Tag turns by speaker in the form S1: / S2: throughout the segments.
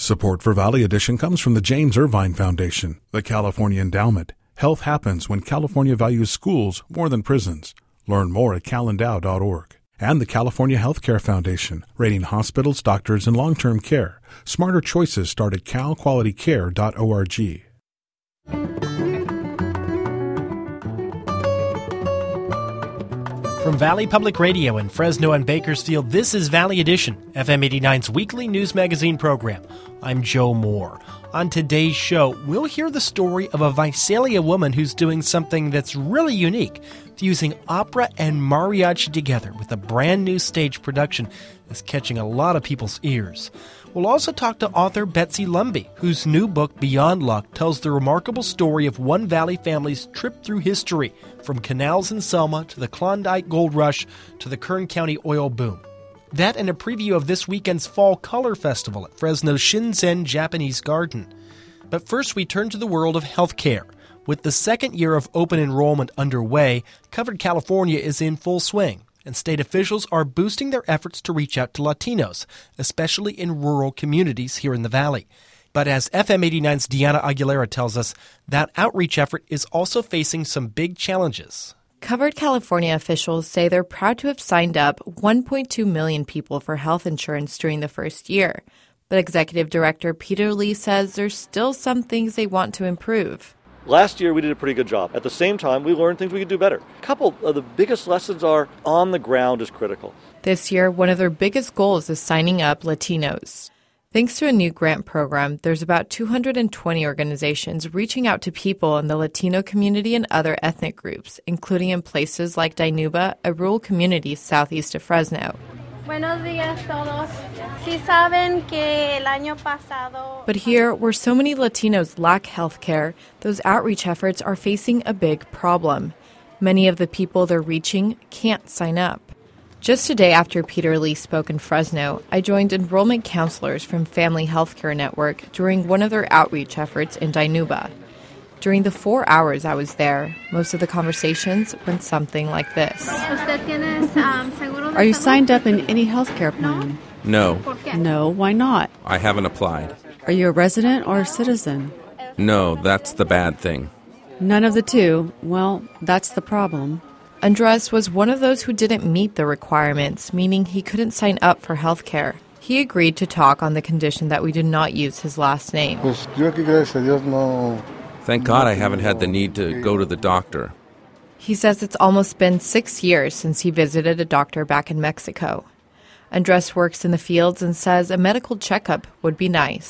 S1: Support for Valley Edition comes from the James Irvine Foundation, the California Endowment. Health happens when California values schools more than prisons. Learn more at calendow.org. And the California Healthcare Foundation, rating hospitals, doctors, and long-term care. Smarter choices start at calqualitycare.org.
S2: From Valley Public Radio in Fresno and Bakersfield, this is Valley Edition, FM 89's weekly news magazine program. I'm Joe Moore. On today's show, we'll hear the story of a Visalia woman who's doing something that's really unique, fusing opera and mariachi together with a brand new stage production that's catching a lot of people's ears. We'll also talk to author Betsy Lumby, whose new book, Beyond Luck, tells the remarkable story of one Valley family's trip through history, from canals in Selma to the Klondike Gold Rush to the Kern County oil boom. That and a preview of this weekend's Fall Color Festival at Fresno's Shinzen Japanese Garden. But first, we turn to the world of healthcare. With the second year of open enrollment underway, Covered California is in full swing, and state officials are boosting their efforts to reach out to Latinos, especially in rural communities here in the Valley. But as FM 89's Deanna Aguilera tells us, that outreach effort is also facing some big challenges.
S3: Covered California officials say they're proud to have signed up 1.2 million people for health insurance during the first year. But Executive Director Peter Lee says there's still some things they want to improve.
S4: Last year, we did a pretty good job. At the same time, we learned things we could do better. A couple of the biggest lessons are on the ground is critical.
S3: This year, one of their biggest goals is signing up Latinos. Thanks to a new grant program, there's about 220 organizations reaching out to people in the Latino community and other ethnic groups, including in places like Dinuba, a rural community southeast of Fresno.
S5: Buenos días todos. Si saben que el año pasado...
S3: But here, where so many Latinos lack health care, those outreach efforts are facing a big problem. Many of the people they're reaching can't sign up. Just a day after Peter Lee spoke in Fresno, I joined enrollment counselors from Family Healthcare Network during one of their outreach efforts in Dinuba. During the 4 hours I was there, most of the conversations went something like this.
S6: Are you signed up in any healthcare plan?
S7: No.
S6: No, why not?
S7: I haven't applied.
S6: Are you a resident or a citizen?
S7: No, that's the bad thing.
S6: None of the two. Well, that's the problem.
S3: Andres was one of those who didn't meet the requirements, meaning he couldn't sign up for health care. He agreed to talk on the condition that we did not use his last name.
S7: Thank God I haven't had the need to go to the doctor.
S3: He says it's almost been 6 years since he visited a doctor back in Mexico. Andres works in the fields and says a medical checkup would be nice.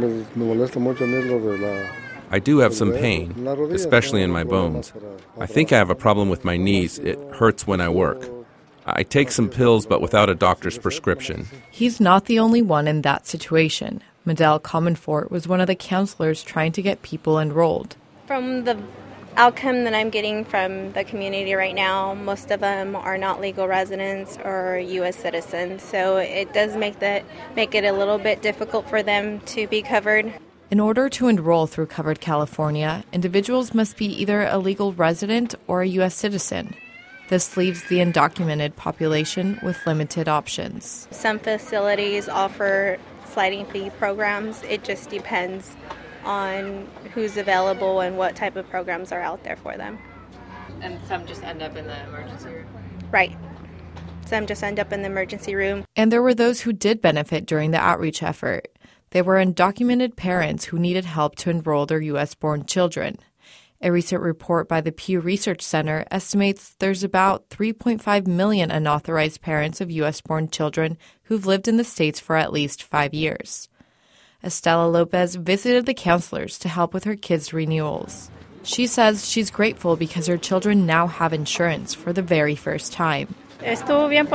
S7: I do have some pain, especially in my bones. I think I have a problem with my knees. It hurts when I work. I take some pills, but without a doctor's prescription.
S3: He's not the only one in that situation. Medell Comonfort was one of the counselors trying to get people enrolled.
S5: From the outcome that I'm getting from the community right now, most of them are not legal residents or U.S. citizens, so it does make it a little bit difficult for them to be covered.
S3: In order to enroll through Covered California, individuals must be either a legal resident or a U.S. citizen. This leaves the undocumented population with limited options.
S5: Some facilities offer sliding fee programs. It just depends on who's available and what type of programs are out there for them.
S3: And some just end up in the emergency room?
S5: Right. Some just end up in the emergency room.
S3: And there were those who did benefit during the outreach effort. They were undocumented parents who needed help to enroll their U.S.-born children. A recent report by the Pew Research Center estimates there's about 3.5 million unauthorized parents of U.S.-born children who've lived in the States for at least 5 years. Estela Lopez visited the counselors to help with her kids' renewals. She says she's grateful because her children now have insurance for the very first time.
S6: It's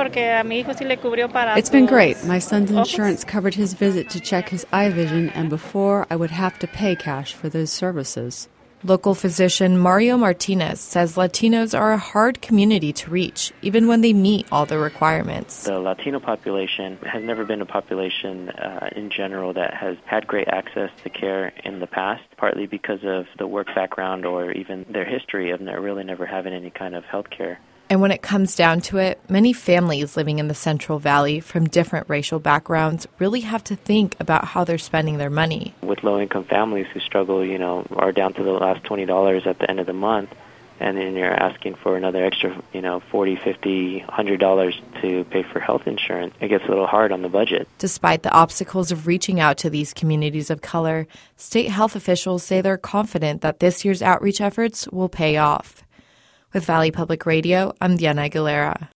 S6: been great. My son's insurance covered his visit to check his eye vision, and before I would have to pay cash for those services.
S3: Local physician Mario Martinez says Latinos are a hard community to reach, even when they meet all the requirements.
S8: The Latino population has never been a population in general that has had great access to care in the past, partly because of the work background or even their history of really never having any kind of health care.
S3: And when it comes down to it, many families living in the Central Valley from different racial backgrounds really have to think about how they're spending their money.
S8: With low-income families who struggle, are down to the last $20 at the end of the month, and then you're asking for another extra, $40, $50, $100 to pay for health insurance, it gets a little hard on the budget.
S3: Despite the obstacles of reaching out to these communities of color, state health officials say they're confident that this year's outreach efforts will pay off. With Valley Public Radio, I'm Diana Aguilera.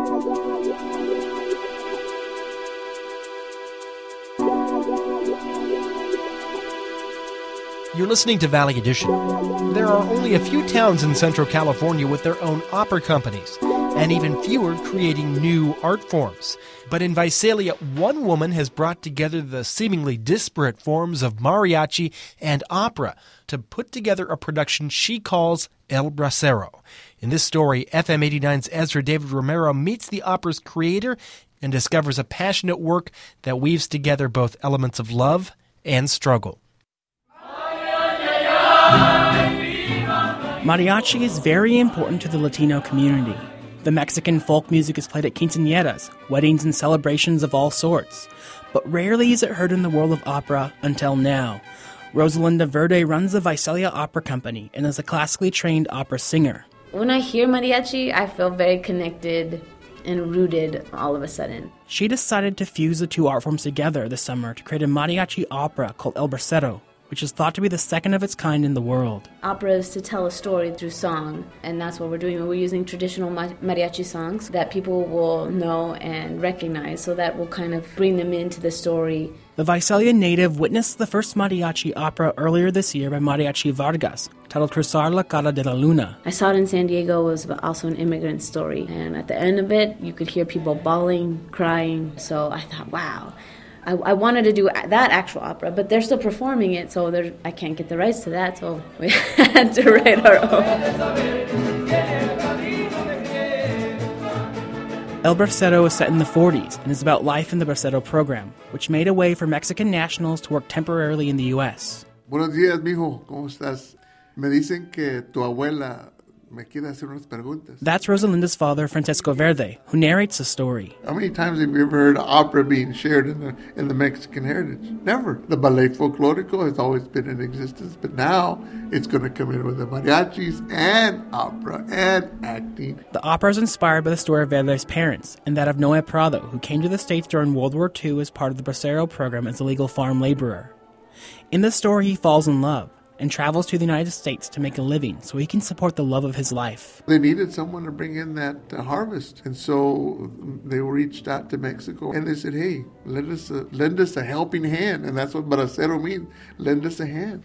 S2: You're listening to Valley Edition. There are only a few towns in Central California with their own opera companies, and even fewer creating new art forms. But in Visalia, one woman has brought together the seemingly disparate forms of mariachi and opera to put together a production she calls El Bracero. In this story, FM 89's Ezra David Romero meets the opera's creator and discovers a passionate work that weaves together both elements of love and struggle.
S9: Mariachi is very important to the Latino community. The Mexican folk music is played at quinceañeras, weddings and celebrations of all sorts. But rarely is it heard in the world of opera until now. Rosalinda Verde runs the Visalia Opera Company and is a classically trained opera singer.
S10: When I hear mariachi, I feel very connected and rooted all of a sudden.
S9: She decided to fuse the two art forms together this summer to create a mariachi opera called El Bracero, which is thought to be the second of its kind in the world.
S10: Opera is to tell a story through song, and that's what we're doing. We're using traditional mariachi songs that people will know and recognize, so that will kind of bring them into the story.
S9: The Visalia native witnessed the first mariachi opera earlier this year by Mariachi Vargas, titled Cruzar la Cara de la Luna.
S10: I saw it in San Diego. It was also an immigrant story, and at the end of it, you could hear people bawling, crying, so I thought, wow. I wanted to do that actual opera, but they're still performing it, so I can't get the rights to that, so we had to write our own.
S9: El Bracero is set in the 40s and is about life in the Bracero program, which made a way for Mexican nationals to work temporarily in the U.S.
S11: Buenos días, mijo. ¿Cómo estás? Me dicen que tu abuela me quiere hacer unas preguntas.
S9: That's Rosalinda's father, Francesco Verde, who narrates the story.
S11: How many times have you ever heard opera being shared in the Mexican heritage? Never. The Ballet Folklorico has always been in existence, but now it's going to come in with the mariachis and opera and acting.
S9: The opera is inspired by the story of Verde's parents and that of Noe Prado, who came to the States during World War II as part of the Bracero program as a legal farm laborer. In the story, he falls in love and travels to the United States to make a living so he can support the love of his life.
S11: They needed someone to bring in that harvest, and so they reached out to Mexico, and they said, hey, lend us a helping hand, and that's what bracero means, lend us a hand.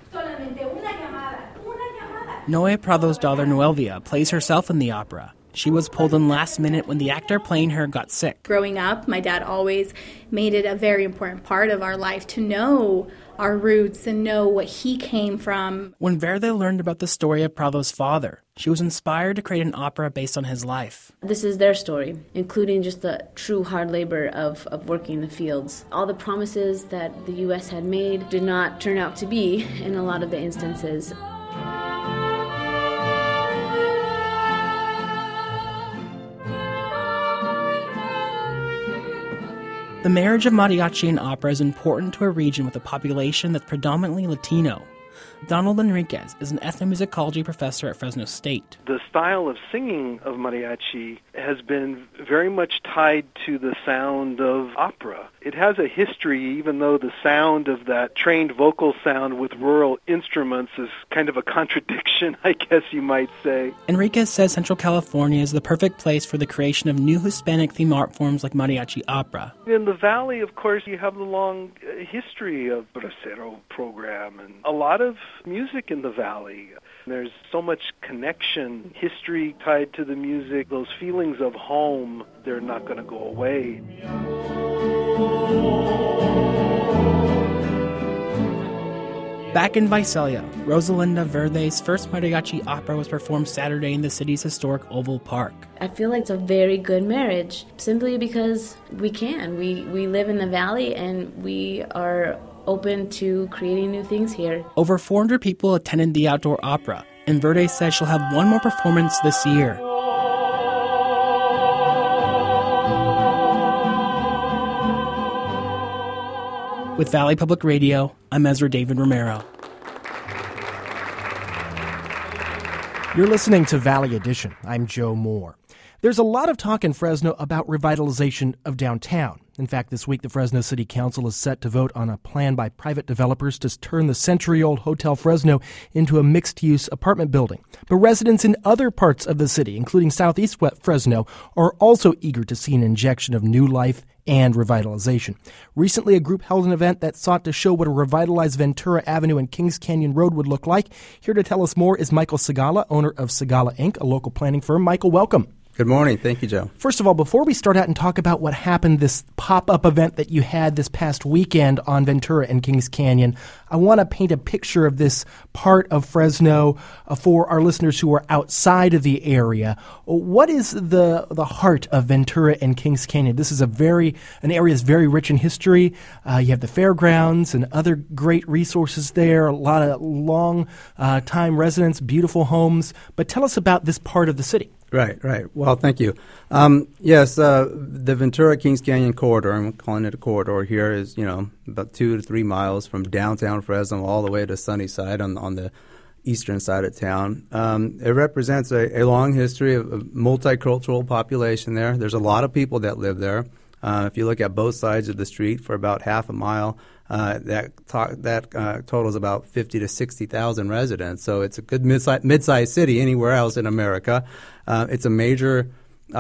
S9: Noe Prado's daughter Noelvia plays herself in the opera. She was pulled in last minute when the actor playing her got sick.
S12: Growing up, my dad always made it a very important part of our life to know our roots and know what he came from.
S9: When Verde learned about the story of Prado's father, she was inspired to create an opera based on his life.
S10: This is their story, including just the true hard labor of working in the fields. All the promises that the U.S. had made did not turn out to be in a lot of the instances.
S9: The marriage of mariachi and opera is important to a region with a population that's predominantly Latino. Donald Enriquez is an ethnomusicology professor at Fresno State.
S13: The style of singing of mariachi has been very much tied to the sound of opera. It has a history, even though the sound of that trained vocal sound with rural instruments is kind of a contradiction, I guess you might say.
S9: Enriquez says Central California is the perfect place for the creation of new Hispanic theme art forms like mariachi opera.
S13: In the Valley, of course, you have the long history of Bracero program and a lot of music in the Valley. There's so much connection, history tied to the music. Those feelings of home, they're not going to go away.
S9: Back in Visalia, Rosalinda Verde's first mariachi opera was performed Saturday in the city's historic Oval Park.
S10: I feel like it's a very good marriage, simply because we can. We live in the Valley and we are open to creating new things here.
S9: Over 400 people attended the outdoor opera, and Verde says she'll have one more performance this year. With Valley Public Radio, I'm Ezra David Romero.
S2: You're listening to Valley Edition. I'm Joe Moore. There's a lot of talk in Fresno about revitalization of downtown. In fact, this week the Fresno City Council is set to vote on a plan by private developers to turn the century-old Hotel Fresno into a mixed-use apartment building. But residents in other parts of the city, including southeast Fresno, are also eager to see an injection of new life and revitalization. Recently, a group held an event that sought to show what a revitalized Ventura Avenue and Kings Canyon Road would look like. Here to tell us more is Michael Segala, owner of Segala Inc., a local planning firm. Michael, welcome.
S14: Good morning. Thank you, Joe.
S2: First of all, before we start out and talk about what happened, this pop-up event that you had this past weekend on Ventura and Kings Canyon, I want to paint a picture of this part of Fresno for our listeners who are outside of the area. What is the heart of Ventura and Kings Canyon? This is an area that's very rich in history. You have the fairgrounds and other great resources there, a lot of long-time residents, beautiful homes. But tell us about this part of the city.
S14: Right. Well, thank you. Yes, the Ventura-Kings Canyon corridor, I'm calling it a corridor here, is about 2 to 3 miles from downtown Fresno all the way to Sunnyside on the eastern side of town. It represents a long history of multicultural population there. There's a lot of people that live there. If you look at both sides of the street for about half a mile, that totals about 50 to 60,000 residents. So it's a good mid-sized city anywhere else in America. It's a major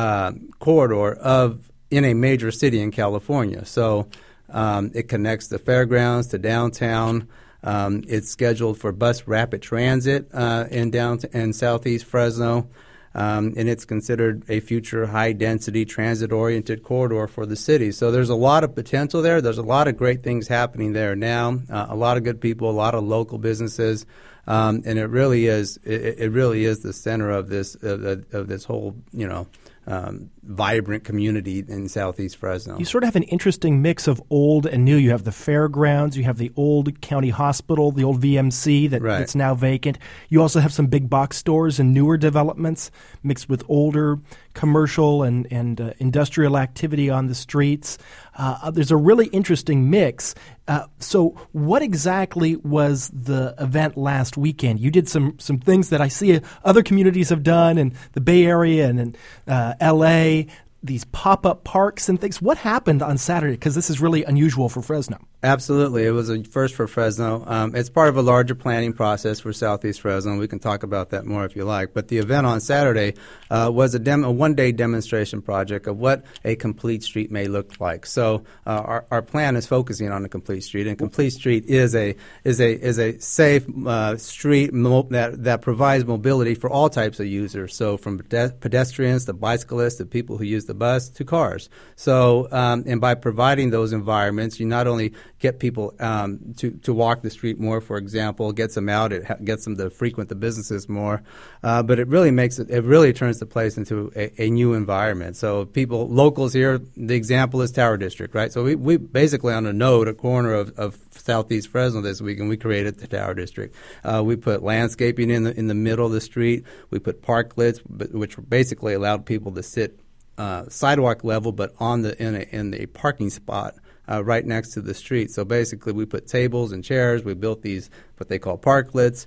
S14: corridor in a major city in California. So it connects the fairgrounds to downtown. It's scheduled for bus rapid transit in southeast Fresno. And it's considered a future high-density, transit-oriented corridor for the city. So there's a lot of potential there. There's a lot of great things happening there now, a lot of good people, a lot of local businesses, and it really is the center of this whole, vibrant community in southeast Fresno.
S2: You sort of have an interesting mix of old and new. You have the fairgrounds, you have the old county hospital, the old VMC that's now vacant. You also have some big box stores and newer developments mixed with older commercial and industrial activity on the streets. There's a really interesting mix. So what exactly was the event last weekend? You did some things that I see other communities have done in the Bay Area and in L.A., these pop-up parks and things. What happened on Saturday? Because this is really unusual for Fresno.
S14: Absolutely. It was a first for Fresno. It's part of a larger planning process for Southeast Fresno. We can talk about that more if you like. But the event on Saturday was a one-day demonstration project of what a complete street may look like. So our plan is focusing on a complete street, and complete street is a safe street that provides mobility for all types of users. So from pedestrians to bicyclists to people who use the bus to cars. So and by providing those environments, you not only get people to walk the street more, for example, gets them out, it gets them to frequent the businesses more, but it really turns the place into a new environment. So locals here, the example is Tower District, right? So we basically on a corner of southeast Fresno this week, and we created the Tower District. We put landscaping in the middle of the street. We put parklets, which basically allowed people to sit sidewalk level, but in a parking spot right next to the street. So basically, we put tables and chairs. We built these what they call parklets.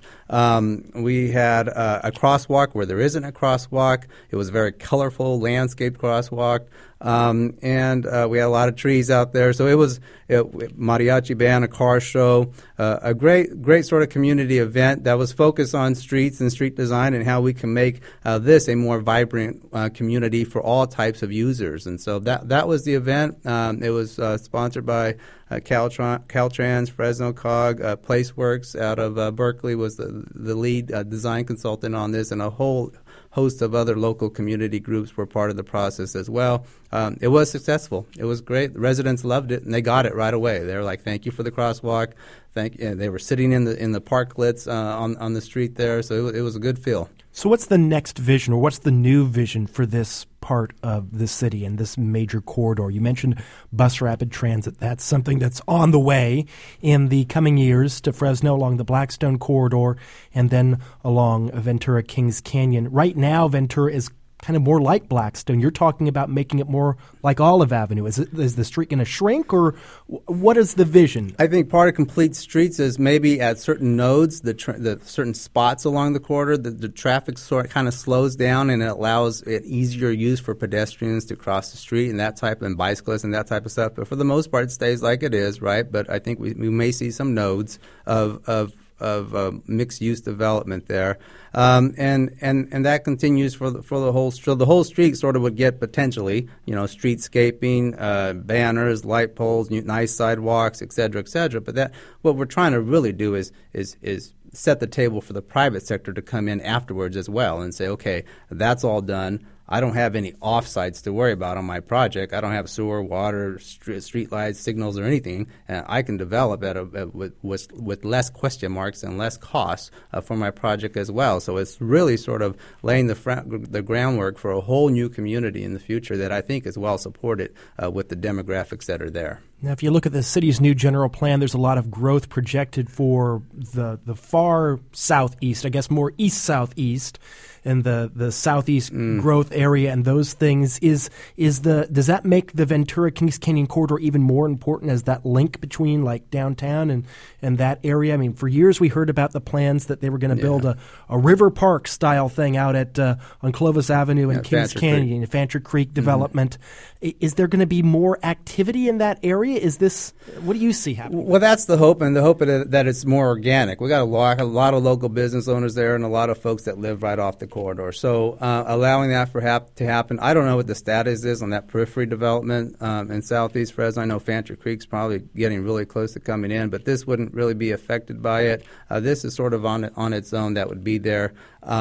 S14: We had a crosswalk where there isn't a crosswalk. It was a very colorful landscaped crosswalk. And we had a lot of trees out there. So it was mariachi band, a car show, a great sort of community event that was focused on streets and street design and how we can make this a more vibrant community for all types of users. And so that was the event. It was sponsored by Caltrans, Fresno COG, PlaceWorks out of Berkeley was the lead design consultant on this, and a whole host of other local community groups were part of the process as well. It was successful. It was great. The residents loved it, and they got it right away. They were like, "Thank you for the crosswalk." They were sitting in the parklets on the street there, so it was a good feel.
S2: So what's the next vision, or what's the new vision for this part of the city and this major corridor? You mentioned bus rapid transit. That's something that's on the way in the coming years to Fresno along the Blackstone corridor and then along Ventura Kings Canyon. Right now, Ventura is kind of more like Blackstone. You're talking about making it more like Olive Avenue. Is the street going to shrink, or what is the vision?
S14: I think part of complete streets is maybe at certain nodes, the certain spots along the corridor, the traffic sort kind of slows down and it allows it easier use for pedestrians to cross the street and bicyclists and that type of stuff. But for the most part, it stays like it is, right? But I think we may see some nodes of mixed-use development there, and that continues for the whole street. So the whole street sort of would get potentially, streetscaping, banners, light poles, nice sidewalks, et cetera, et cetera. But what we're trying to really do is set the table for the private sector to come in afterwards as well and say, okay, that's all done. I don't have any offsites to worry about on my project. I don't have sewer, water, street lights, signals, or anything. And I can develop with less question marks and less costs for my project as well. So it's really sort of laying the groundwork for a whole new community in the future that I think is well supported with the demographics that are there.
S2: Now, if you look at the city's new general plan, there's a lot of growth projected for the far southeast, I guess more east-southeast, and the southeast growth area and those things. Does that make the Ventura-Kings Canyon corridor even more important as that link between like downtown and that area? I mean, for years we heard about the plans that they were going to build a River Park style thing out on Clovis Avenue and Kings Canyon, a Fancher Creek development. Is there going to be more activity in that area? What do you see happening?
S14: Well, that's the hope, and the hope that it's more organic. We got a lot of local business owners there and a lot of folks that live right off the corridor. So allowing that to happen, I don't know what the status is on that periphery development in southeast Fresno. I know Fancher Creek's probably getting really close to coming in, but this wouldn't really be affected by it. This is sort of on its own that would be there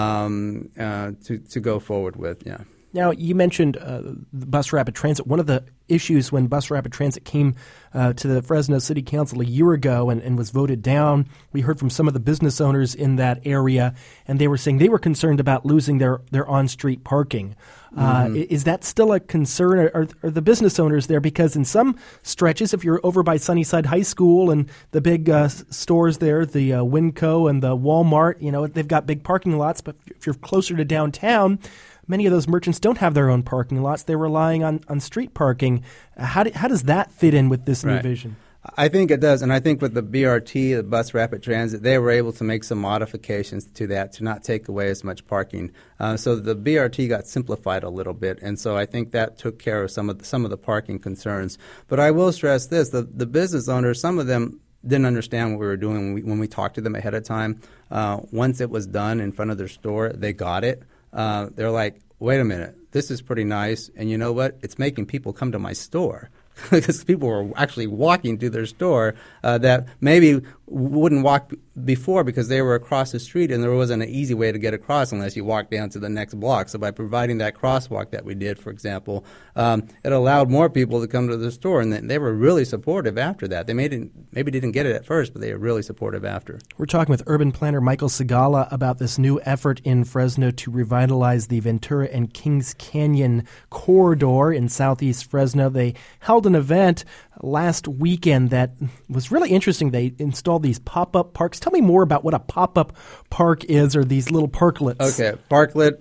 S14: to go forward with, yeah.
S2: Now, you mentioned Bus Rapid Transit. One of the issues when Bus Rapid Transit came to the Fresno City Council a year ago and was voted down, we heard from some of the business owners in that area, and they were saying they were concerned about losing their on-street parking. Is that still a concern? Are the business owners there? Because in some stretches, if you're over by Sunnyside High School and the big stores there, the Winco and the Walmart, they've got big parking lots. But if you're closer to downtown, many of those merchants don't have their own parking lots. They're relying on street parking. How does that fit in with this new vision?
S14: I think it does, and I think with the BRT, the Bus Rapid Transit, they were able to make some modifications to that to not take away as much parking. So the BRT got simplified a little bit, and so I think that took care of some of the parking concerns. But I will stress this: the business owners, some of them didn't understand what we were doing when we talked to them ahead of time. Once it was done in front of their store, they got it. They're like, wait a minute, this is pretty nice, and you know what? It's making people come to my store. Because people were actually walking to their store that maybe wouldn't walk before because they were across the street and there wasn't an easy way to get across unless you walked down to the next block. So by providing that crosswalk that we did, for example, it allowed more people to come to the store, and they were really supportive after that. They maybe didn't get it at first, but they were really supportive after.
S2: We're talking with urban planner Michael Segala about this new effort in Fresno to revitalize the Ventura and Kings Canyon corridor in southeast Fresno. They held an event last weekend that was really interesting. They installed these pop-up parks. Tell me more about what a pop-up park is, or these little parklets.
S14: Okay, parklet.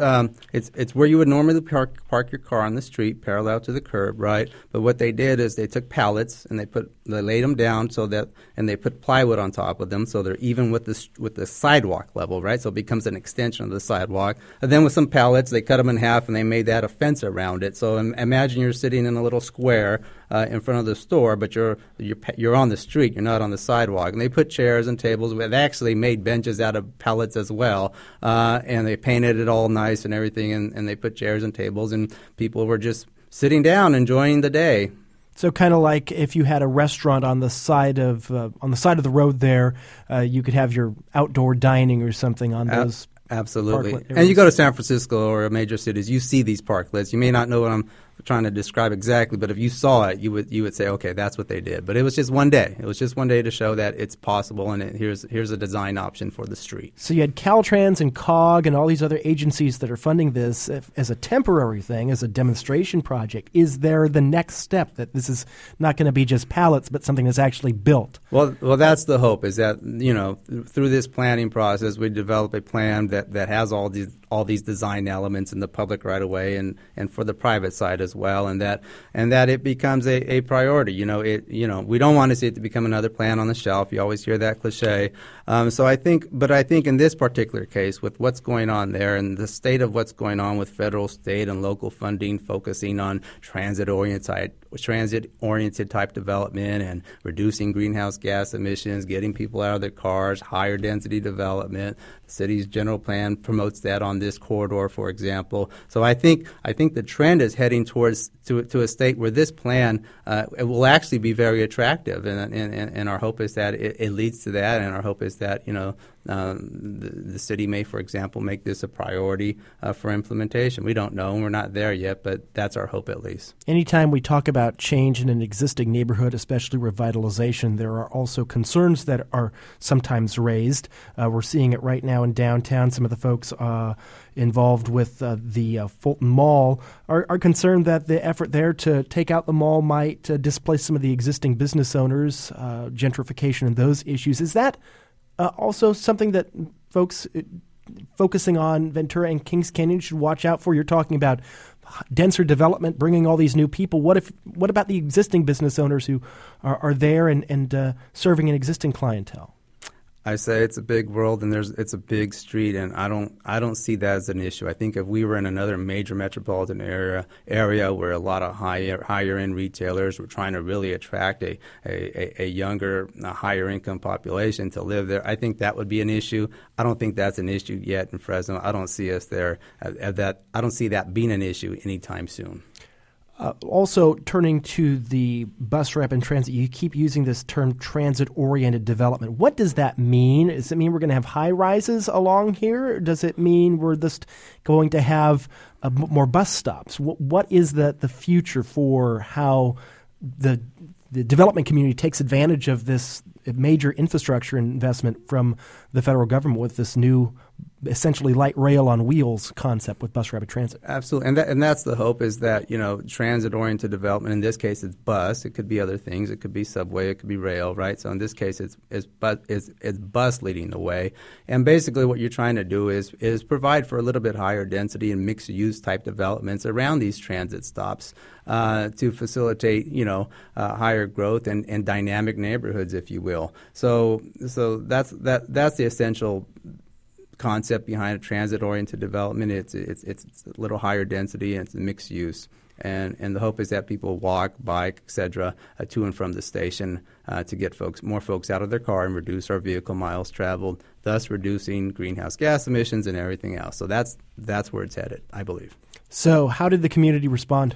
S14: It's where you would normally park your car on the street, parallel to the curb, right? But what they did is they took pallets and they laid them down and they put plywood on top of them so they're even with the sidewalk level, right? So it becomes an extension of the sidewalk. And then with some pallets, they cut them in half and they made that a fence around it. So imagine you're sitting in a little square in front of the store, but you're on the street. You're not on the sidewalk. And they put chairs and tables. They actually made benches out of pallets as well, and they painted it all nice and everything. And they put chairs and tables, and people were just sitting down enjoying the day.
S2: So kind of like if you had a restaurant on the side of the road there, you could have your outdoor dining or something on those.
S14: Absolutely. And you go to San Francisco or major cities, you see these parklets. You may not know trying to describe exactly, but if you saw it, you would say, okay, that's what they did. But it was just one day. It was just one day to show that it's possible, and here's a design option for the street.
S2: So you had Caltrans and COG and all these other agencies that are funding this as a temporary thing, as a demonstration project. Is there the next step that this is not going to be just pallets, but something that's actually built?
S14: Well, that's the hope, is that, through this planning process, we develop a plan that has all these design elements in the public right of way and for the private side as well, and that it becomes a priority. We don't want to see it to become another plan on the shelf. You always hear that cliche. So I think in this particular case, with what's going on there and the state of what's going on with federal, state, and local funding, focusing on transit-oriented type development and reducing greenhouse gas emissions, getting people out of their cars, higher density development. The city's general plan promotes that on this corridor, for example. So I think the trend is heading towards to a state where this plan it will actually be very attractive, and our hope is that it leads to that, and our hope is that the city may, for example, make this a priority for implementation. We don't know, and we're not there yet, but that's our hope at least.
S2: Anytime we talk about change in an existing neighborhood, especially revitalization, there are also concerns that are sometimes raised. We're seeing it right now in downtown. Some of the folks involved with the Fulton Mall are concerned that the effort there to take out the mall might displace some of the existing business owners, gentrification and those issues. Is that also something that folks focusing on Ventura and Kings Canyon should watch out for? You're talking about denser development, bringing all these new people. What about the existing business owners who are there and serving an existing clientele?
S14: I say it's a big world and it's a big street, and I don't see that as an issue. I think if we were in another major metropolitan area where a lot of higher end retailers were trying to really attract a younger, higher income population to live there, I think that would be an issue. I don't think that's an issue yet in Fresno. I don't see us there I don't see that being an issue anytime soon.
S2: Also, turning to the bus rapid and transit, you keep using this term transit-oriented development. What does that mean? Does it mean we're going to have high-rises along here? Or does it mean we're just going to have more bus stops? What is the future for how the development community takes advantage of this major infrastructure investment from the federal government with this new essentially light rail on wheels concept with bus rapid transit?
S14: Absolutely, and that's the hope, is that transit-oriented development. In this case, it's bus. It could be other things. It could be subway. It could be rail. Right. So in this case, it's bus leading the way. And basically, what you're trying to do is provide for a little bit higher density and mixed-use type developments around these transit stops to facilitate higher growth and dynamic neighborhoods, if you will. So that's the essential concept behind a transit-oriented development. It's a little higher density and it's mixed use, and the hope is that people walk, bike, etc. To and from the station to get more folks out of their car and reduce our vehicle miles traveled, thus reducing greenhouse gas emissions and everything else. So that's where it's headed, I believe. So how did the community respond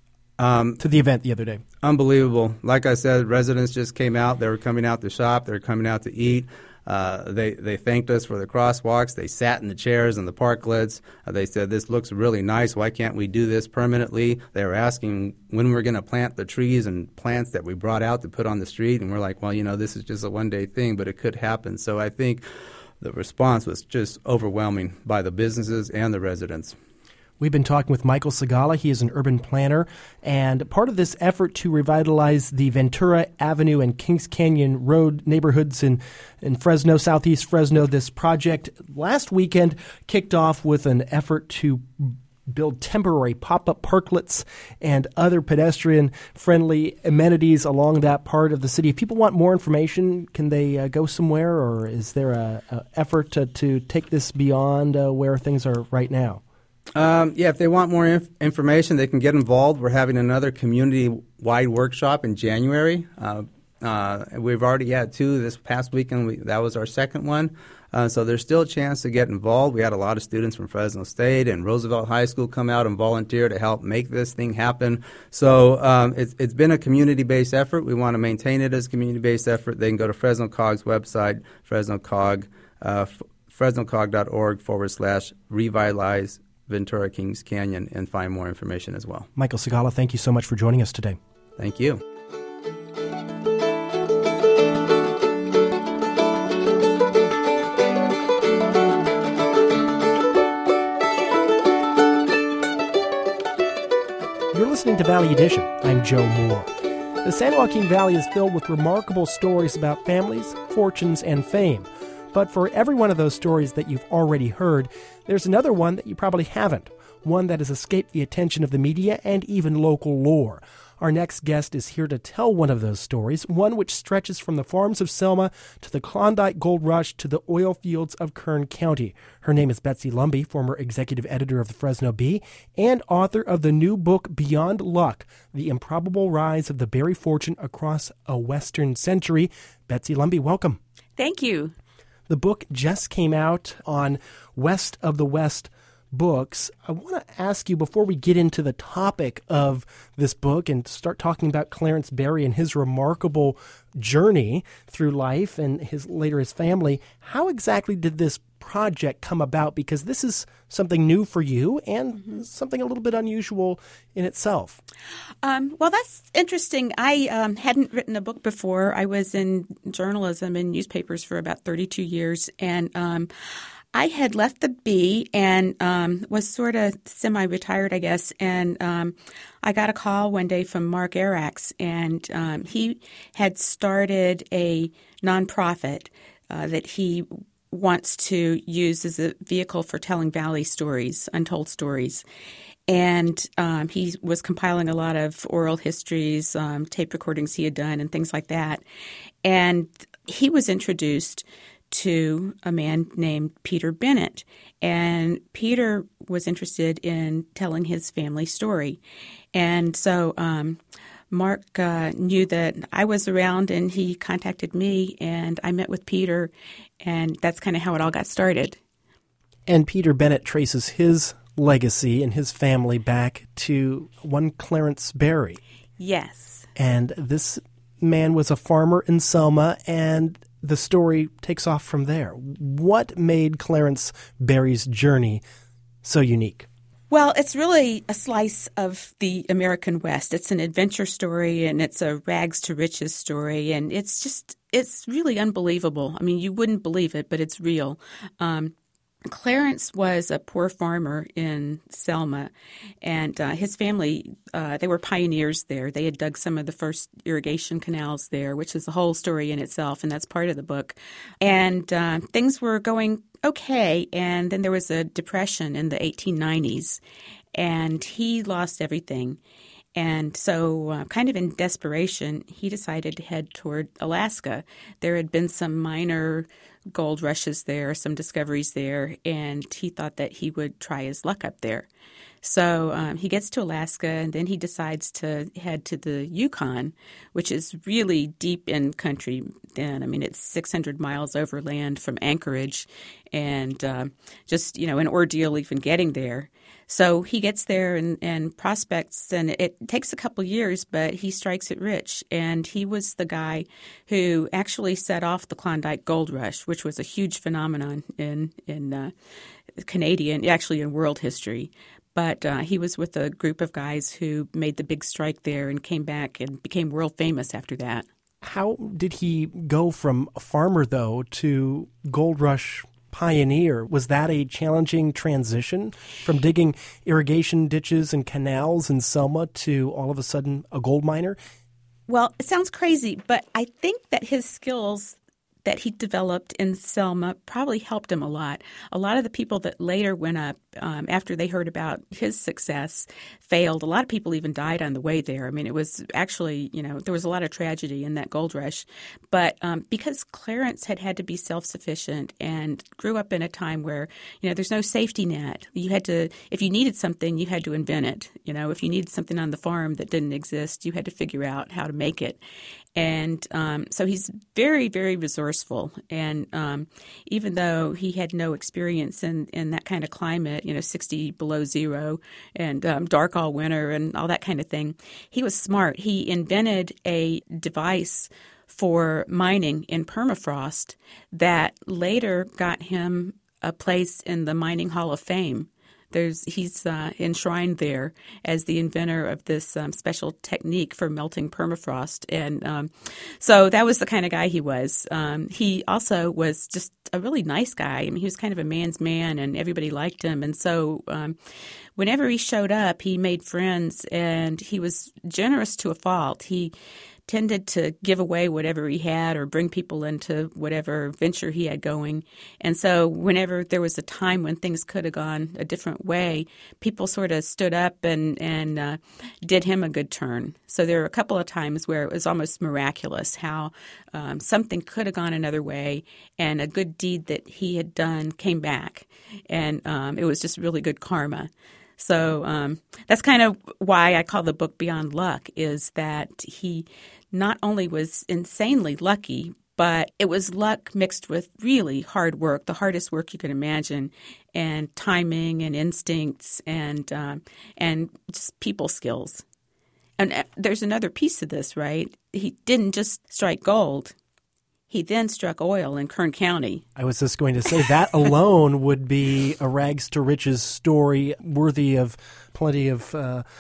S14: to the event the other day? Unbelievable. Like I said, residents just came out. They were coming out to shop. They were coming out to eat. They thanked us for the crosswalks. They sat in the chairs and the parklets. They said, this looks really nice. Why can't we do this permanently? They were asking when we're going to plant the trees and plants that we brought out to put on the street. And we're like, well, this is just a one-day thing, but it could happen. So I think the response was just overwhelming by the businesses and the residents. We've been talking with Michael Segala. He is an urban planner, and part of this effort to revitalize the Ventura Avenue and Kings Canyon Road neighborhoods in Fresno, southeast Fresno, this project last weekend kicked off with an effort to build temporary pop-up parklets and other pedestrian-friendly amenities along that part of the city. If people want more information, can they go somewhere, or is there an effort to take this beyond where things are right now? If they want more information, they can get involved. We're having another community-wide workshop in January. We've already had two this past weekend. That was our second one. So there's still a chance to get involved. We had a lot of students from Fresno State and Roosevelt High School come out and volunteer to help make this thing happen. So it's been a community-based effort. We want to maintain it as a community-based effort. They can go to Fresno COG's website, fresnocog.org/revitalize Ventura Kings Canyon and find more information as well.
S2: Michael Segala, thank you so much for joining us today.
S14: Thank you.
S2: You're listening to Valley Edition. I'm Joe Moore. The San Joaquin Valley is filled with remarkable stories about families, fortunes, and fame. But for every one of those stories that you've already heard, there's another one that you probably haven't, one that has escaped the attention of the media and even local lore. Our next guest is here to tell one of those stories, one which stretches from the farms of Selma to the Klondike Gold Rush to the oil fields of Kern County. Her name is Betsy Lumby, former executive editor of the Fresno Bee and author of the new book Beyond Luck, The Improbable Rise of the Berry Fortune Across a Western Century. Betsy Lumby, welcome.
S15: Thank you.
S2: The book just came out on West of the West Books. I want to ask you, before we get into the topic of this book and start talking about Clarence Berry and his remarkable journey through life and his family, how exactly did this project come about? Because this is something new for you and something a little bit unusual in itself.
S15: Well, that's interesting. I hadn't written a book before. I was in journalism and newspapers for about 32 years, and I had left the Bee and was sort of semi-retired, I guess, and I got a call one day from Mark Arax, and he had started a nonprofit that he wants to use as a vehicle for telling Valley stories, untold stories. And he was compiling a lot of oral histories, tape recordings he had done, and things like that. And he was introduced to a man named Peter Bennett. And Peter was interested in telling his family story. And so Mark knew that I was around, and he contacted me, and I met with Peter, and that's kind of how it all got started.
S2: And Peter Bennett traces his legacy and his family back to one Clarence Berry.
S15: Yes.
S2: And this man was a farmer in Selma, and the story takes off from there. What made Clarence Berry's journey so unique?
S15: Well, it's really a slice of the American West. It's an adventure story, and it's a rags to riches story, and it's really unbelievable. I mean, you wouldn't believe it, but it's real. Clarence was a poor farmer in Selma, and his family, they were pioneers there. They had dug some of the first irrigation canals there, which is a whole story in itself, and that's part of the book. And things were going okay, and then there was a depression in the 1890s, and he lost everything. And so kind of in desperation, he decided to head toward Alaska. There had been some minor gold rushes there, some discoveries there, and he thought that he would try his luck up there. So he gets to Alaska, and then he decides to head to the Yukon, which is really deep in country then. I mean, it's 600 miles overland from Anchorage, and just, an ordeal even getting there. So he gets there and prospects, and it takes a couple years, but he strikes it rich. And he was the guy who actually set off the Klondike Gold Rush, which was a huge phenomenon in Canadian, actually in world history. But he was with a group of guys who made the big strike there and came back and became world famous after that.
S2: How did he go from a farmer, though, to Gold Rush pioneer? Was that a challenging transition from digging irrigation ditches and canals in Selma to all of a sudden a gold miner?
S15: Well, it sounds crazy, but I think that his skills that he developed in Selma probably helped him a lot. A lot of the people that later went up after they heard about his success failed. A lot of people even died on the way there. I mean, it was actually, there was a lot of tragedy in that gold rush. But because Clarence had to be self-sufficient and grew up in a time where, there's no safety net. You had to, if you needed something, you had to invent it. If you needed something on the farm that didn't exist, you had to figure out how to make it. And so he's very, very resourceful. And even though he had no experience in that kind of climate, 60 below zero and dark all winter and all that kind of thing, he was smart. He invented a device for mining in permafrost that later got him a place in the Mining Hall of Fame. He's enshrined there as the inventor of this special technique for melting permafrost. And so that was the kind of guy he was. He also was just a really nice guy. I mean, he was kind of a man's man, and everybody liked him. And so whenever he showed up, he made friends, and he was generous to a fault. He tended to give away whatever he had or bring people into whatever venture he had going. And so whenever there was a time when things could have gone a different way, people sort of stood up and did him a good turn. So there were a couple of times where it was almost miraculous how something could have gone another way and a good deed that he had done came back. And it was just really good karma. So that's kind of why I call the book Beyond Luck, is that he not only was insanely lucky, but it was luck mixed with really hard work, the hardest work you could imagine, and timing and instincts and just people skills. And there's another piece to this, right? He didn't just strike gold. He then struck oil in Kern County.
S2: I was just going to say that alone would be a rags to riches story worthy of plenty of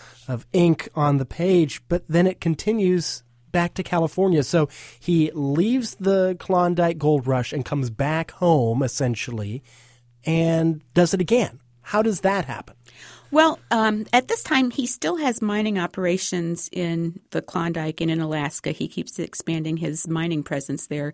S2: ink on the page. But then it continues back to California. So he leaves the Klondike Gold Rush and comes back home, essentially, and does it again. How does that happen?
S15: Well, at this time, he still has mining operations in the Klondike and in Alaska. He keeps expanding his mining presence there.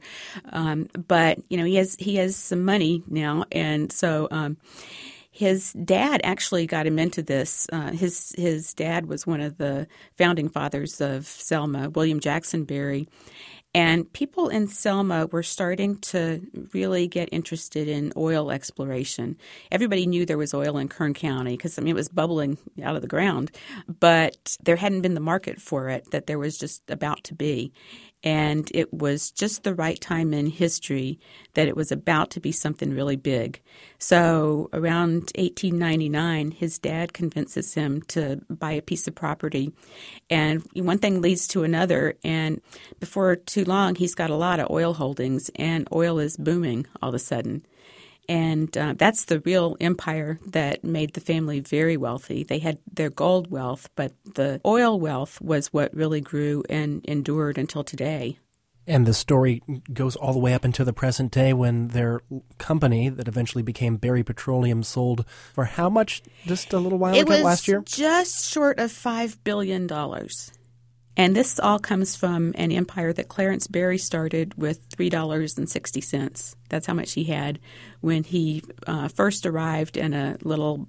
S15: But, you know, he has some money now. And so his dad actually got him into this. His dad was one of the founding fathers of Selma, William Jackson Berry. And people in Selma were starting to really get interested in oil exploration. Everybody knew there was oil in Kern County because, I mean, it was bubbling out of the ground. But there hadn't been the market for it that there was just about to be. And it was just the right time in history that it was about to be something really big. So around 1899, his dad convinces him to buy a piece of property. And one thing leads to another. And before too long, he's got a lot of oil holdings, and oil is booming all of a sudden. And that's the real empire that made the family very wealthy. They had their gold wealth, but the oil wealth was what really grew and endured until today.
S2: And the story goes all the way up into the present day when their company that eventually became Berry Petroleum sold for how much just a little while ago last year?
S15: It was just short of $5 billion. And this all comes from an empire that Clarence Berry started with $3.60. That's how much he had when he first arrived in a little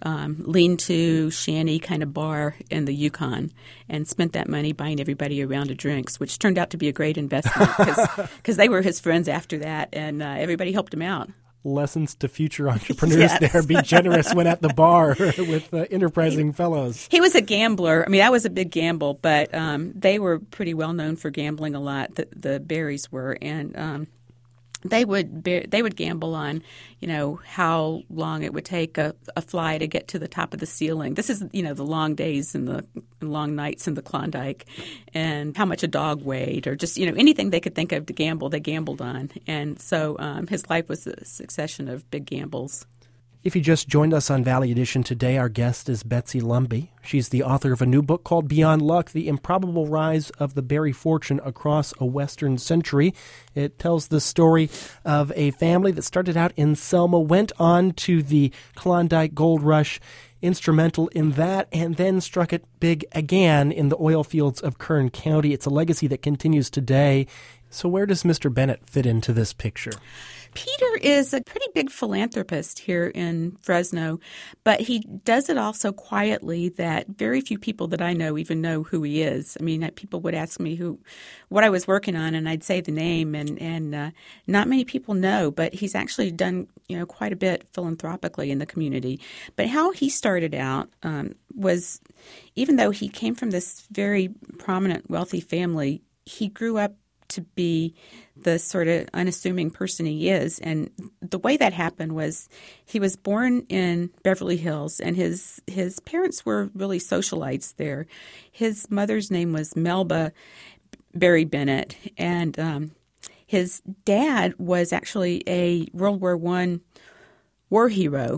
S15: lean-to shanty kind of bar in the Yukon and spent that money buying everybody a round of drinks, which turned out to be a great investment because they were his friends after that, and everybody helped him out.
S2: Lessons to future entrepreneurs there. Be generous when at the bar with enterprising fellows.
S15: He was a gambler. I mean, that was a big gamble, but they were pretty well known for gambling a lot, the Berries were. And they would gamble on, you know, how long it would take a fly to get to the top of the ceiling. This is, you know, the long days and the long nights in the Klondike, and how much a dog weighed, or just, you know, anything they could think of to gamble, they gambled on. And so his life was a succession of big gambles.
S2: If you just joined us on Valley Edition today, our guest is Betsy Lumby. She's the author of a new book called Beyond Luck, The Improbable Rise of the Berry Fortune Across a Western Century. It tells the story of a family that started out in Selma, went on to the Klondike Gold Rush, instrumental in that, and then struck it big again in the oil fields of Kern County. It's a legacy that continues today. So where does Mr. Bennett fit into this picture?
S15: Peter is a pretty big philanthropist here in Fresno, but he does it all so quietly that very few people that I know even know who he is. I mean, people would ask me what I was working on, and I'd say the name, and not many people know, but he's actually done, you know, quite a bit philanthropically in the community. But how he started out was, even though he came from this very prominent, wealthy family, he grew up to be the sort of unassuming person he is. And the way that happened was he was born in Beverly Hills, and his parents were really socialites there. His mother's name was Melba Berry Bennett, and his dad was actually a World War I war hero,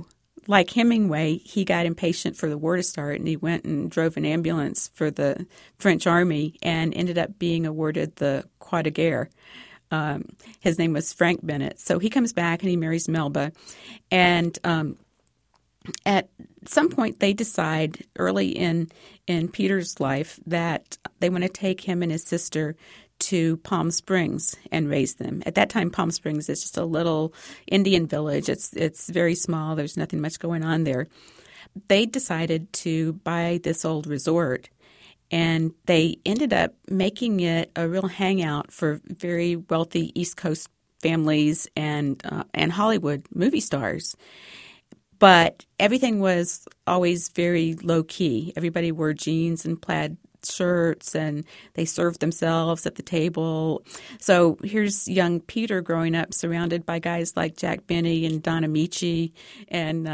S15: like Hemingway, he got impatient for the war to start, and he went and drove an ambulance for the French army and ended up being awarded the Croix de Guerre. His name was Frank Bennett. So he comes back and he marries Melba. And at some point they decide early in Peter's life that they want to take him and his sister to Palm Springs and raise them. At that time, Palm Springs is just a little Indian village. It's very small. There's nothing much going on there. They decided to buy this old resort, and they ended up making it a real hangout for very wealthy East Coast families and Hollywood movie stars. But everything was always very low-key. Everybody wore jeans and plaid shirts, and they served themselves at the table. So here's young Peter growing up surrounded by guys like Jack Benny and Don Amici and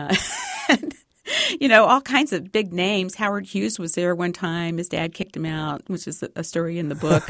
S15: all kinds of big names. Howard Hughes was there one time. His dad kicked him out, which is a story in the book.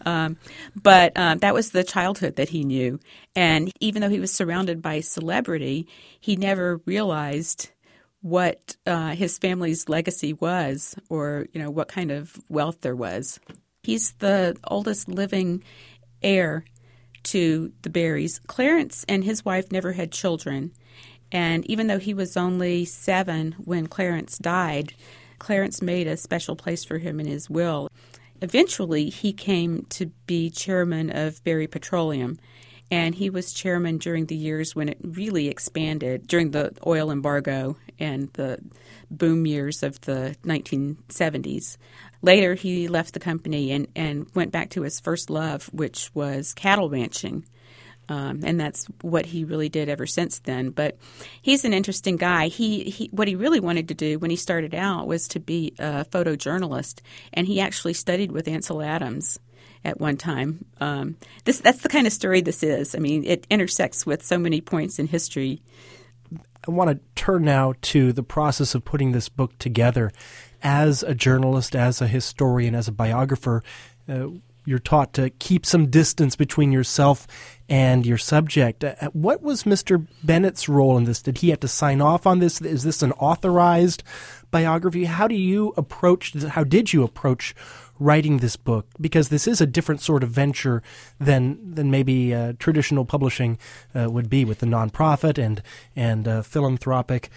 S15: But that was the childhood that he knew. And even though he was surrounded by celebrity, he never realized what his family's legacy was, or what kind of wealth there was. He's the oldest living heir to the Berrys. Clarence and his wife never had children, and even though he was only 7 when Clarence died, Clarence made a special place for him in his will. Eventually, he came to be chairman of Berry Petroleum, and he was chairman during the years when it really expanded, during the oil embargo and the boom years of the 1970s. Later, he left the company and went back to his first love, which was cattle ranching. And that's what he really did ever since then. But he's an interesting guy. He what he really wanted to do when he started out was to be a photojournalist, and he actually studied with Ansel Adams at one time. That's the kind of story this is. I mean, it intersects with so many points in history.
S2: I want to turn now to the process of putting this book together. As a journalist, as a historian, as a biographer, you're taught to keep some distance between yourself and your subject. What was Mr. Bennett's role in this? Did he have to sign off on this? Is this an authorized biography? How did you approach writing this book? Because this is a different sort of venture than maybe traditional publishing would be, with the nonprofit and philanthropic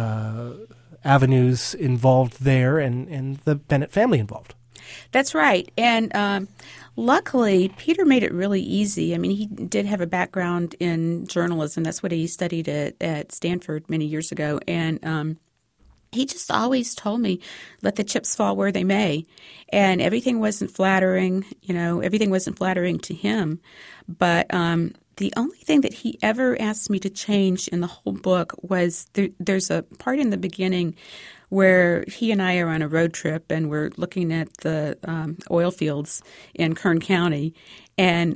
S2: avenues involved there, and the Bennett family involved.
S15: That's right. And luckily, Peter made it really easy. I mean, he did have a background in journalism. That's what he studied at Stanford many years ago. And he just always told me, let the chips fall where they may. And everything wasn't flattering, everything wasn't flattering to him. But the only thing that he ever asked me to change in the whole book was there's a part in the beginning where he and I are on a road trip and we're looking at the oil fields in Kern County. And,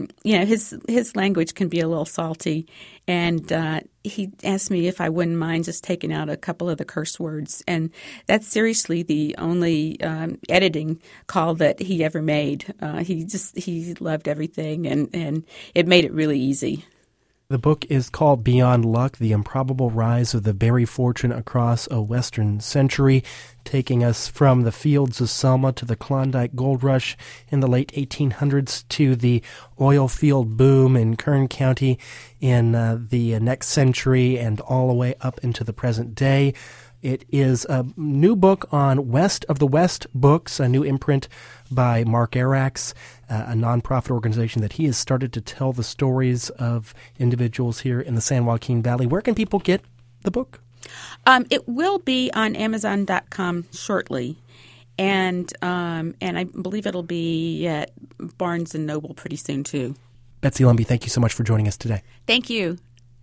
S15: his language can be a little salty. And he asked me if I wouldn't mind just taking out a couple of the curse words. And that's seriously the only editing call that he ever made. He loved everything, and it made it really easy.
S2: The book is called Beyond Luck, The Improbable Rise of the Berry Fortune Across a Western Century, taking us from the fields of Selma to the Klondike Gold Rush in the late 1800s to the oil field boom in Kern County in the next century and all the way up into the present day. It is a new book on West of the West Books, a new imprint by Mark Arax, a nonprofit organization that he has started to tell the stories of individuals here in the San Joaquin Valley. Where can people get the book?
S15: It will be on Amazon.com shortly, and I believe it'll be at Barnes & Noble pretty soon, too.
S2: Betsy Lumby, thank you so much for joining us today.
S15: Thank you.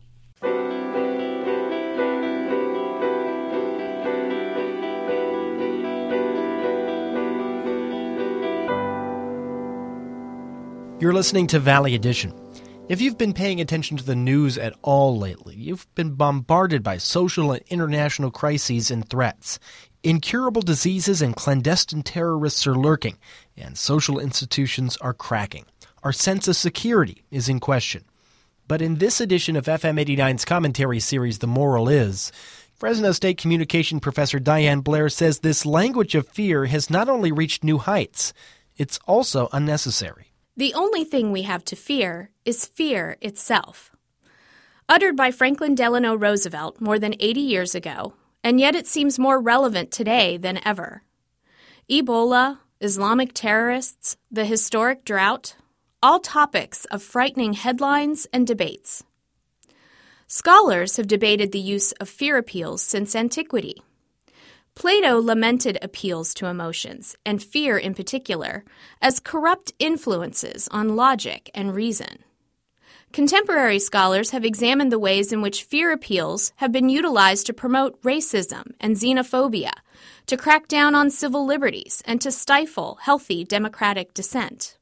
S2: You're listening to Valley Edition. If you've been paying attention to the news at all lately, you've been bombarded by social and international crises and threats. Incurable diseases and clandestine terrorists are lurking, and social institutions are cracking. Our sense of security is in question. But in this edition of FM 89's commentary series, The Moral Is, Fresno State communication professor Diane Blair says this language of fear has not only reached new heights, it's also unnecessary.
S16: The only thing we have to fear is fear itself. Uttered by Franklin Delano Roosevelt more than 80 years ago, and yet it seems more relevant today than ever. Ebola, Islamic terrorists, the historic drought, all topics of frightening headlines and debates. Scholars have debated the use of fear appeals since antiquity. Plato lamented appeals to emotions, and fear in particular, as corrupt influences on logic and reason. Contemporary scholars have examined the ways in which fear appeals have been utilized to promote racism and xenophobia, to crack down on civil liberties, and to stifle healthy democratic dissent.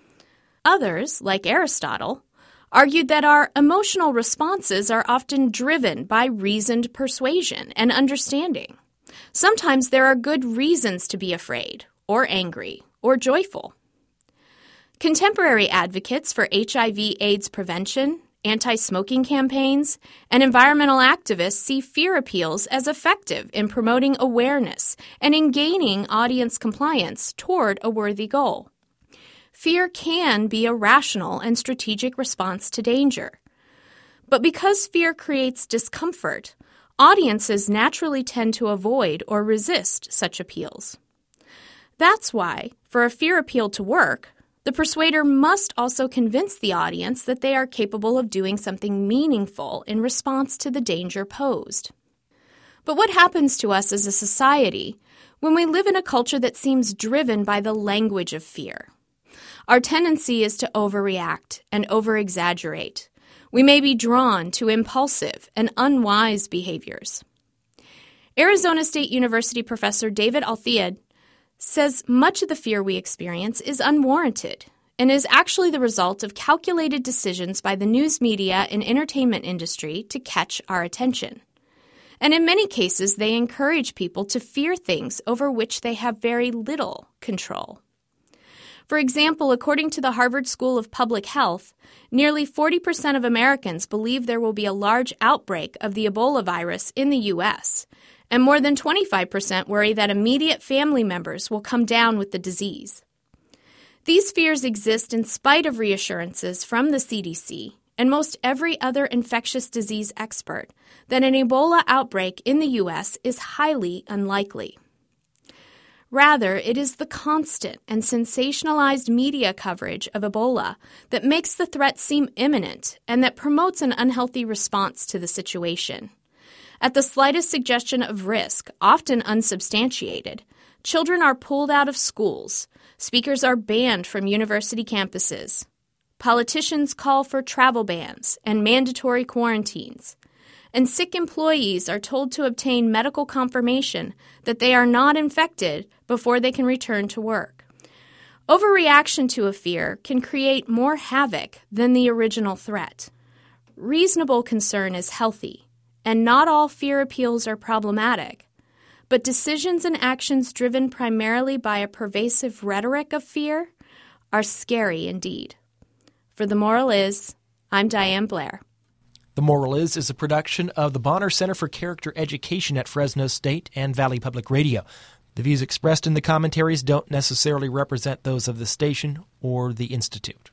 S16: Others, like Aristotle, argued that our emotional responses are often driven by reasoned persuasion and understanding. Sometimes there are good reasons to be afraid, or angry, or joyful. Contemporary advocates for HIV/AIDS prevention, anti-smoking campaigns, and environmental activists see fear appeals as effective in promoting awareness and in gaining audience compliance toward a worthy goal. Fear can be a rational and strategic response to danger. But because fear creates discomfort, audiences naturally tend to avoid or resist such appeals. That's why, for a fear appeal to work, the persuader must also convince the audience that they are capable of doing something meaningful in response to the danger posed. But what happens to us as a society when we live in a culture that seems driven by the language of fear? Our tendency is to overreact and over-exaggerate. We may be drawn to impulsive and unwise behaviors. Arizona State University professor David Althead says much of the fear we experience is unwarranted and is actually the result of calculated decisions by the news media and entertainment industry to catch our attention. And in many cases, they encourage people to fear things over which they have very little control. For example, according to the Harvard School of Public Health, nearly 40% of Americans believe there will be a large outbreak of the Ebola virus in the U.S., and more than 25% worry that immediate family members will come down with the disease. These fears exist in spite of reassurances from the CDC and most every other infectious disease expert that an Ebola outbreak in the U.S. is highly unlikely. Rather, it is the constant and sensationalized media coverage of Ebola that makes the threat seem imminent and that promotes an unhealthy response to the situation. At the slightest suggestion of risk, often unsubstantiated, children are pulled out of schools, speakers are banned from university campuses, politicians call for travel bans and mandatory quarantines, and sick employees are told to obtain medical confirmation that they are not infected before they can return to work. Overreaction to a fear can create more havoc than the original threat. Reasonable concern is healthy, and not all fear appeals are problematic, but decisions and actions driven primarily by a pervasive rhetoric of fear are scary indeed. For The Moral Is, I'm Diane Blair.
S2: The Moral Is a production of the Bonner Center for Character Education at Fresno State and Valley Public Radio. The views expressed in the commentaries don't necessarily represent those of the station or the Institute.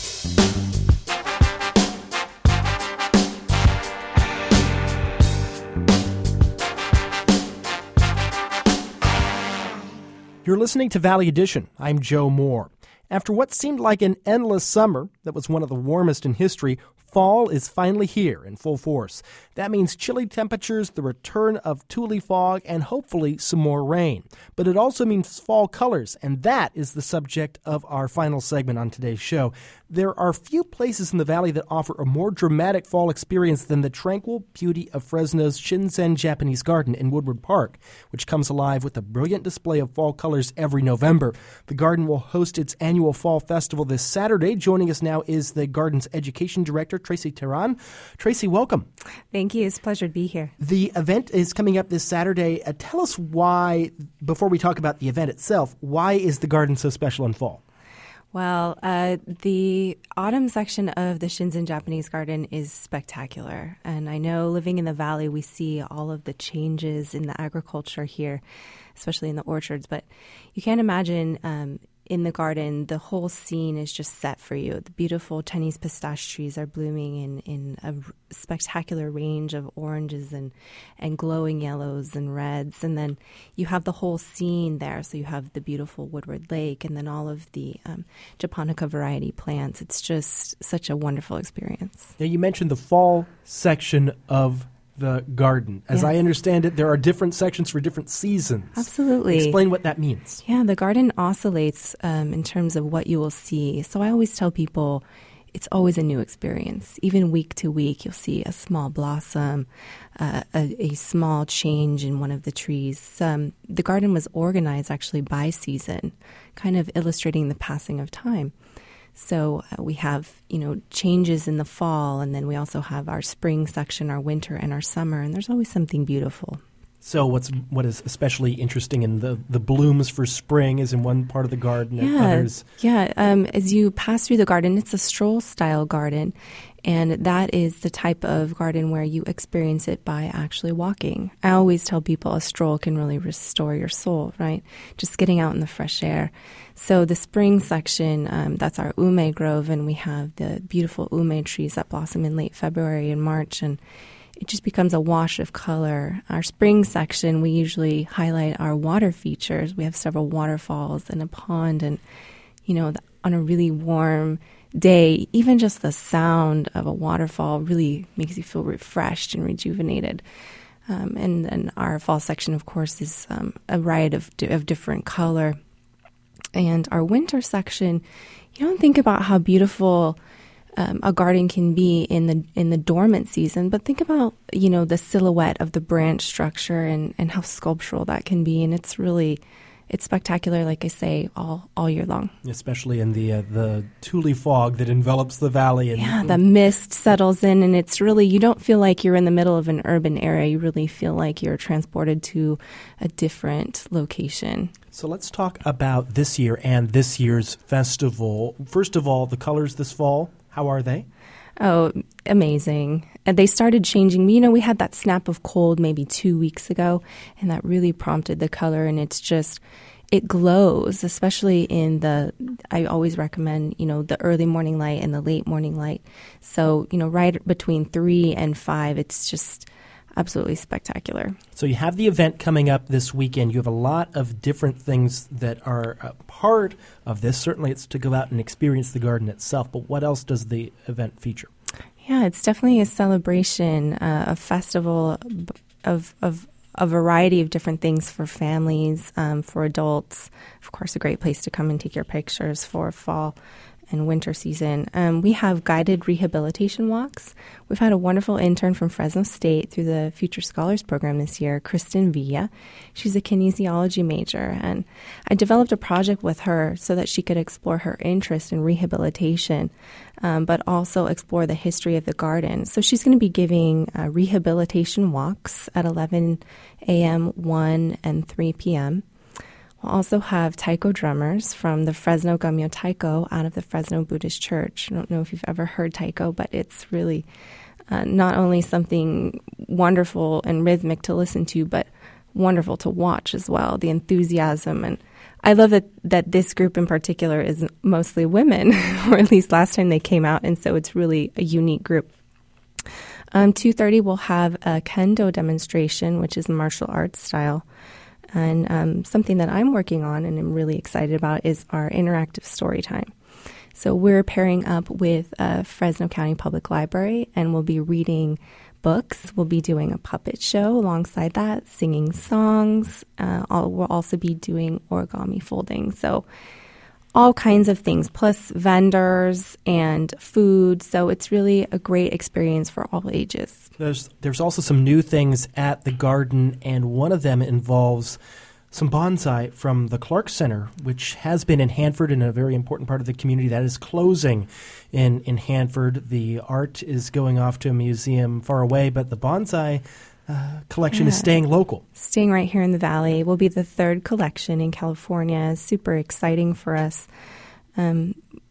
S2: You're listening to Valley Edition. I'm Joe Moore. After what seemed like an endless summer that was one of the warmest in history, fall is finally here in full force. That means chilly temperatures, the return of tule fog, and hopefully some more rain. But it also means fall colors, and that is the subject of our final segment on today's show. There are few places in the valley that offer a more dramatic fall experience than the tranquil beauty of Fresno's Shinzen Japanese Garden in Woodward Park, which comes alive with a brilliant display of fall colors every November. The garden will host its annual fall festival this Saturday. Joining us now is the garden's education director, Tracy Teran. Tracy, welcome.
S17: Thank you. It's a pleasure to be here.
S2: The event is coming up this Saturday. Tell us why, before we talk about the event itself, why is the garden so special in fall?
S17: Well, the autumn section of the Shinzen Japanese Garden is spectacular. And I know living in the valley, we see all of the changes in the agriculture here, especially in the orchards. But you can't imagine in the garden, the whole scene is just set for you. The beautiful Chinese pistache trees are blooming in a spectacular range of oranges and glowing yellows and reds. And then you have the whole scene there. So you have the beautiful Woodward Lake and then all of the Japonica variety plants. It's just such a wonderful experience.
S2: Now, you mentioned the fall section of the garden. As I understand it, there are different sections for different seasons.
S17: Absolutely.
S2: Explain what that means.
S17: Yeah, the garden oscillates in terms of what you will see. So I always tell people it's always a new experience. Even week to week, you'll see a small blossom, a small change in one of the trees. The garden was organized actually by season, kind of illustrating the passing of time. So we have, changes in the fall, and then we also have our spring section, our winter, and our summer, and there's always something beautiful.
S2: So what is especially interesting in the blooms for spring is in one part of the garden and others.
S17: Yeah, as you pass through the garden, it's a stroll-style garden, and that is the type of garden where you experience it by actually walking. I always tell people a stroll can really restore your soul, right? Just getting out in the fresh air. So the spring section, that's our ume grove, and we have the beautiful ume trees that blossom in late February and March, and it just becomes a wash of color. Our spring section, we usually highlight our water features. We have several waterfalls and a pond, and, on a really warm day, even just the sound of a waterfall really makes you feel refreshed and rejuvenated. And then our fall section, of course, is a riot of different color. And our winter section, you don't think about how beautiful a garden can be in the dormant season, but think about the silhouette of the branch structure and how sculptural that can be, and it's spectacular, like I say, all year long.
S2: Especially in the Thule fog that envelops the valley. And
S17: the mist settles in, and it's really, you don't feel like you're in the middle of an urban area. You really feel like you're transported to a different location.
S2: So let's talk about this year and this year's festival. First of all, the colors this fall, how are they?
S17: Oh, amazing. And they started changing. We had that snap of cold maybe 2 weeks ago, and that really prompted the color, and it glows, especially I always recommend, the early morning light and the late morning light. So, right between 3 and 5, it's just absolutely spectacular.
S2: So you have the event coming up this weekend. You have a lot of different things that are a part of this. Certainly it's to go out and experience the garden itself, but what else does the event feature?
S17: Yeah, it's definitely a celebration, a festival of a variety of different things for families, for adults. Of course, a great place to come and take your pictures for fall and winter season. We have guided rehabilitation walks. We've had a wonderful intern from Fresno State through the Future Scholars Program this year, Kristen Villa. She's a kinesiology major, and I developed a project with her so that she could explore her interest in rehabilitation, but also explore the history of the garden. So she's going to be giving rehabilitation walks at 11 a.m., 1 and 3 p.m. We'll also have taiko drummers from the Fresno Gumyo Taiko out of the Fresno Buddhist Church. I don't know if you've ever heard taiko, but it's really not only something wonderful and rhythmic to listen to, but wonderful to watch as well, the enthusiasm. And I love that this group in particular is mostly women, or at least last time they came out, and so it's really a unique group. 2:30 we'll have a kendo demonstration, which is martial arts style. And something that I'm working on and I'm really excited about is our interactive story time. So we're pairing up with Fresno County Public Library, and we'll be reading books. We'll be doing a puppet show alongside that, singing songs. We'll also be doing origami folding. So all kinds of things, plus vendors and food. So it's really a great experience for all ages.
S2: There's also some new things at the garden, and one of them involves some bonsai from the Clark Center, which has been in Hanford and a very important part of the community that is closing in Hanford. The art is going off to a museum far away, but the bonsai collection is staying local.
S17: Staying right here in the Valley. Will be the third collection in California. Super exciting for us.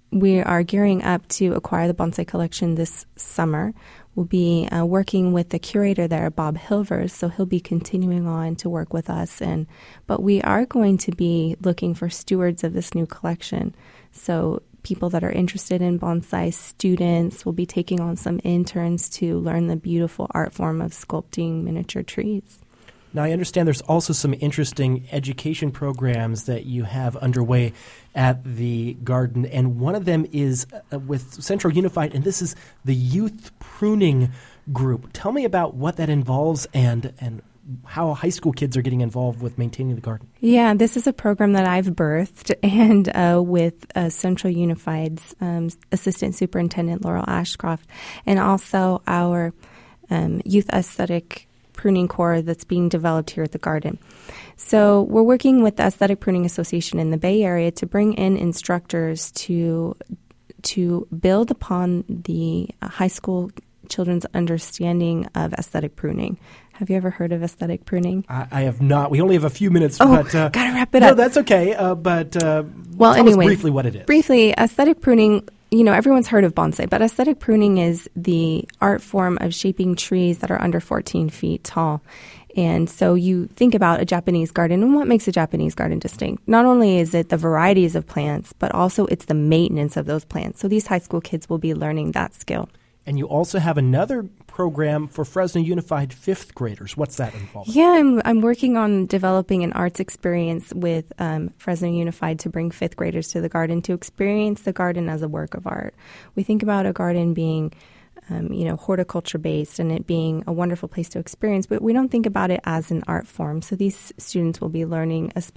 S17: we are gearing up to acquire the bonsai collection this summer. We'll be working with the curator there, Bob Hilvers, so he'll be continuing on to work with us. But we are going to be looking for stewards of this new collection. So people that are interested in bonsai, students, will be taking on some interns to learn the beautiful art form of sculpting miniature trees.
S2: Now, I understand there's also some interesting education programs that you have underway at the garden, and one of them is with Central Unified, and this is the Youth Pruning Group. Tell me about what that involves and how high school kids are getting involved with maintaining the garden.
S17: Yeah, this is a program that I've birthed, and with Central Unified's Assistant Superintendent Laurel Ashcroft, and also our Youth Aesthetic Pruning Corps that's being developed here at the garden. So we're working with the Aesthetic Pruning Association in the Bay Area to bring in instructors to build upon the high school children's understanding of aesthetic pruning. Have you ever heard of aesthetic pruning?
S2: I have not. We only have a few minutes.
S17: Oh,
S2: but,
S17: gotta wrap it up.
S2: No, that's okay. Tell us briefly what it is.
S17: Briefly, aesthetic pruning, everyone's heard of bonsai, but aesthetic pruning is the art form of shaping trees that are under 14 feet tall. And so you think about a Japanese garden, and what makes a Japanese garden distinct? Not only is it the varieties of plants, but also it's the maintenance of those plants. So these high school kids will be learning that skill.
S2: And you also have another program for Fresno Unified fifth graders. What's that involved?
S17: Yeah, I'm working on developing an arts experience with Fresno Unified to bring fifth graders to the garden to experience the garden as a work of art. We think about a garden being horticulture-based and it being a wonderful place to experience, but we don't think about it as an art form. So these students will be learning a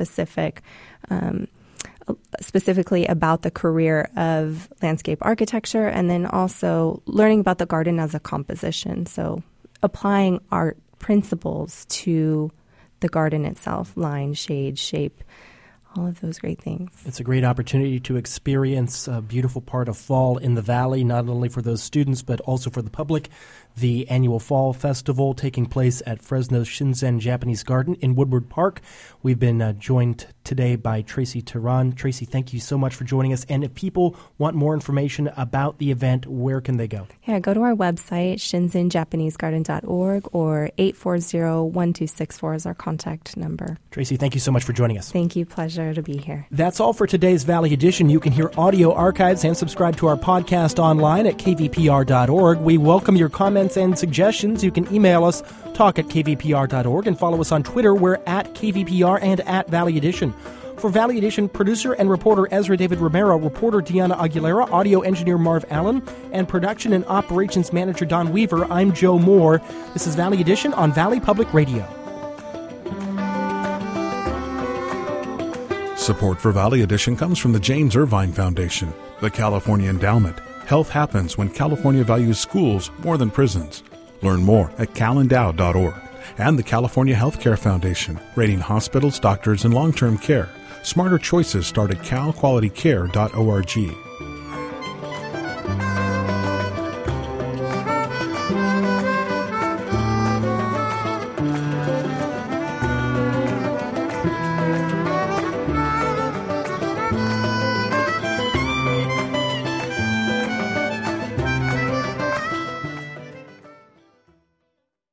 S17: specifically about the career of landscape architecture, and then also learning about the garden as a composition. So applying art principles to the garden itself, line, shade, shape, all of those great things.
S2: It's a great opportunity to experience a beautiful part of fall in the valley, not only for those students, but also for the public. The annual Fall Festival taking place at Fresno's Shinzen Japanese Garden in Woodward Park. We've been joined today by Tracy Teran. Tracy, thank you so much for joining us. And if people want more information about the event, where can they go?
S17: Yeah, go to our website, shinzenjapanesegarden.org, or 840-1264 is our contact number.
S2: Tracy, thank you so much for joining us.
S17: Thank you. Pleasure to be here.
S2: That's all for today's Valley Edition. You can hear audio archives and subscribe to our podcast online at kvpr.org. We welcome your comments and suggestions. You can email us, talk@kvpr.org, and follow us on Twitter. We're at KVPR and at Valley Edition. For Valley Edition, producer and reporter Ezra David Romero, reporter Deanna Aguilera, audio engineer Marv Allen, and production and operations manager Don Weaver, I'm Joe Moore. This is Valley Edition on Valley Public Radio.
S1: Support for Valley Edition comes from the James Irvine Foundation, the California Endowment. Health happens when California values schools more than prisons. Learn more at calendow.org. And the California Healthcare Foundation, rating hospitals, doctors, and long-term care. Smarter choices start at calqualitycare.org.